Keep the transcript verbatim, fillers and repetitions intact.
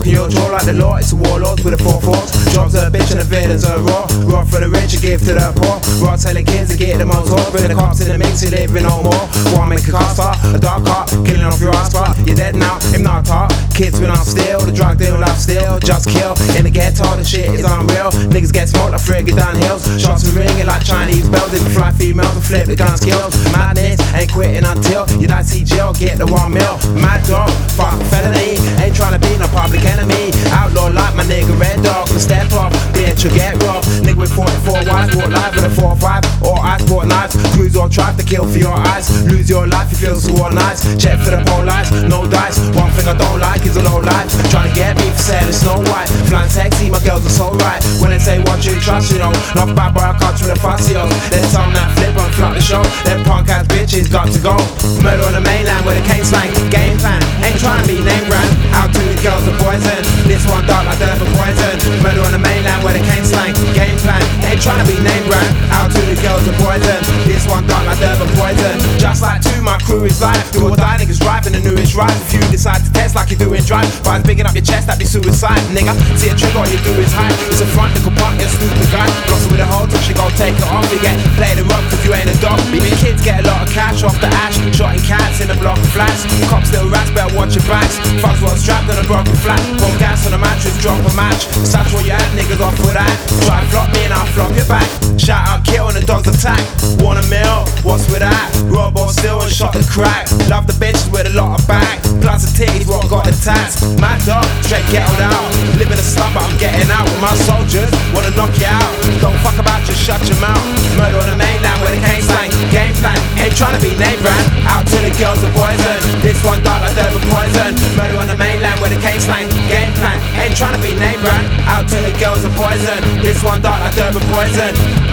Walking your jaw like the law, it's a warlord with a four fours. Jobs are a bitch and the villains are raw. Raw for the rich and give to the poor. Raw telling kids to get them on tour. Bring the cops in the mix, you living no more. Wanna make a car start, a dark car, killing off your ass spot. You're dead now, him not talk. Kids been on still, the drug deal life still. Just kill, in the ghetto, the shit is unreal. Niggas get smoked like friggin' down hills. Shots are ringing like Chinese bells. If you fly females and flip the gun skills. Madness ain't quitting until you die see jail, get the one mil. Mad dog, fuck felony. Ain't tryna be no public enemy. Outlaw like my nigga Red Dog. Can step up, bitch, you get rough. Nigga with forty-four wives, bought life with a four or five. Or I bought knives, cruise or try to kill for your eyes. Lose your life, you feel so nice. Check for the pole lights, no dice. One thing I don't like is a low life. Tryna get me for selling Snow White. Flying sexy, my girls are so right. When they say what you trust, you know. Not bad boy, I can't with the fussios. Then some that flip and flop the show. Them punk ass bitches got to go. Murder on the mainland where the cane slang. Game plan, ain't trying to be name brand. Out to the girls are poison. This one dark like they're for poison. Murder on the mainland where the cane slang. Game plan, ain't trying to be name brand. Out to the girls are poison. This one dark like they're for poison. Just like two, my crew is life. Do or die, niggas driving the newest ride. If you decide to test like you're doing drive, by picking up your chest, that'd be suicide, nigga. See a trick, all you do is hide. It's a front, nickel punk, you're a stupid guy. Blossom with a hole till she gon' take it off. You get played and rough cause you ain't a dog. Baby kids get a lot of cash off the ash. Shotting cats in a block of flats. Cops little rats, better watch your backs. Fucks was strapped on a broken flat. Bomb gas on a mattress, drop a match. Such what you had, niggas off with that. Try to flop me and I'll flop your back. Shout out, kill and the dogs attack. Want a meal, what's with that? Robo still and shot the crack. Love the bitches with a lot of back. Plus the titties, what got the tats. Mad dog, straight ghettoed out. Live in a slum but I'm getting out with my soldiers. Wanna knock you out. Don't fuck about, just shut your mouth. Murder on the mainland where the cane slang. Game plan, ain't trying to be name brand. Out to the girls are poison. This one dark like they're poison. Murder on the mainland where the cane slang. Game plan, ain't trying to be name brand. Out to the girls are poison. This one dark like they're poison.